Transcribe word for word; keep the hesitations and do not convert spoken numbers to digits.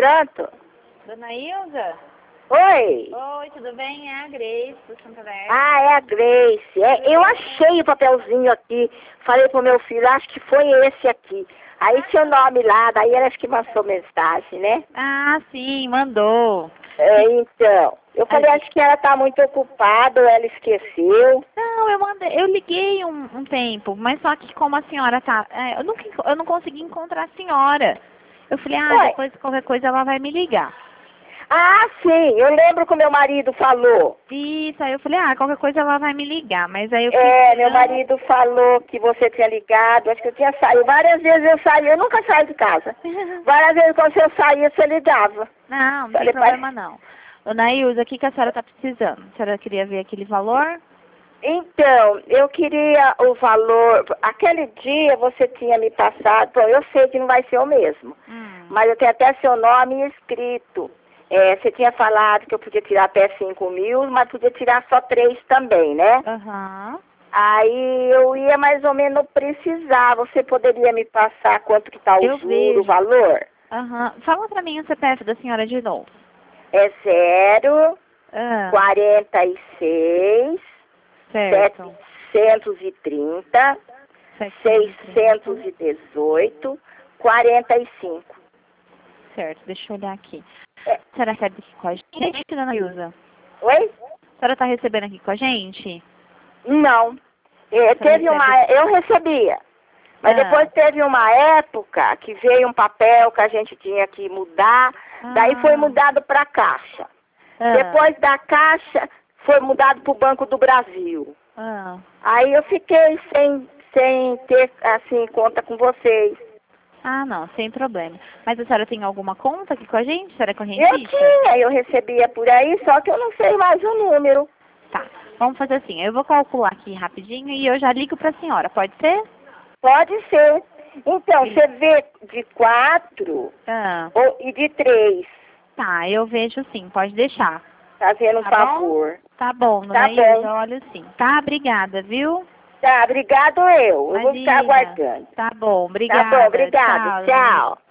pronto. Dona Ilza? Oi. Oi, tudo bem? É a Grace do Santander. Ah, é a Grace. É, eu achei o papelzinho aqui. Falei pro meu filho, acho que foi esse aqui. Aí tinha o nome lá, daí ela acho que mandou mensagem, né? Ah, sim, mandou. É, então. Eu falei, acho que ela tá muito ocupada, ou ela esqueceu. Não, eu mandei, eu liguei um, um tempo, mas só que como a senhora tá, é, eu, nunca, eu não consegui encontrar a senhora. Eu falei, ah, Ué. depois qualquer coisa ela vai me ligar. Ah, sim, eu lembro que o meu marido falou. Isso, aí eu falei, ah, qualquer coisa ela vai me ligar, mas aí eu É, fiquei meu marido falou que você tinha ligado, acho que eu tinha saído. Várias vezes eu saí, eu nunca saio de casa. Várias vezes quando eu saía, você ligava. Não, não tem Falei, problema pai... não. Dona Ilza, o que, que a senhora tá precisando? A senhora queria ver aquele valor? Então, eu queria o valor. Aquele dia você tinha me passado. Bom, eu sei que não vai ser o mesmo. Hum. Mas eu tenho até seu nome escrito. É, você tinha falado que eu podia tirar até cinco mil, mas podia tirar só três também, né? Aham. Uhum. Aí eu ia mais ou menos precisar. Você poderia me passar quanto que tá o Eu juro, vejo. o valor? Aham. Uhum. Fala pra mim o C P F da senhora de novo. É zero, Ah, quarenta e seis, certo. setecentos e trinta, seiscentos e dezoito, quarenta e cinco. Certo, deixa eu olhar aqui. É. A senhora recebe aqui com a gente, dona Ilza? Oi? A senhora tá recebendo aqui com a gente? Não. É, teve recebe- uma, eu recebia. Mas Ah. depois teve uma época que veio um papel que a gente tinha que mudar, daí foi Ah. mudado para a Caixa. Ah. Depois da Caixa foi mudado para o Banco do Brasil. Ah. Aí eu fiquei sem, sem ter, assim, conta com vocês. Ah, não, sem problema. Mas a senhora tem alguma conta aqui com a gente? A senhora é Eu correntista? tinha, eu recebia por aí, só que eu não sei mais o número. Tá, vamos fazer assim. Eu vou calcular aqui rapidinho e eu já ligo pra senhora, pode ser? Pode ser. Então, você vê de quatro Ah. ou, e de três. Tá, eu vejo sim, pode deixar. Tá vendo um Tá favor? bom? Tá bom, dona Tá Ilza, bom. olha sim. Tá, obrigada, viu? Tá, obrigado eu. Eu vou ficar Imagina. aguardando. Tá bom, Tá obrigada. bom, obrigado. Tchau, dona Ilza. Tchau.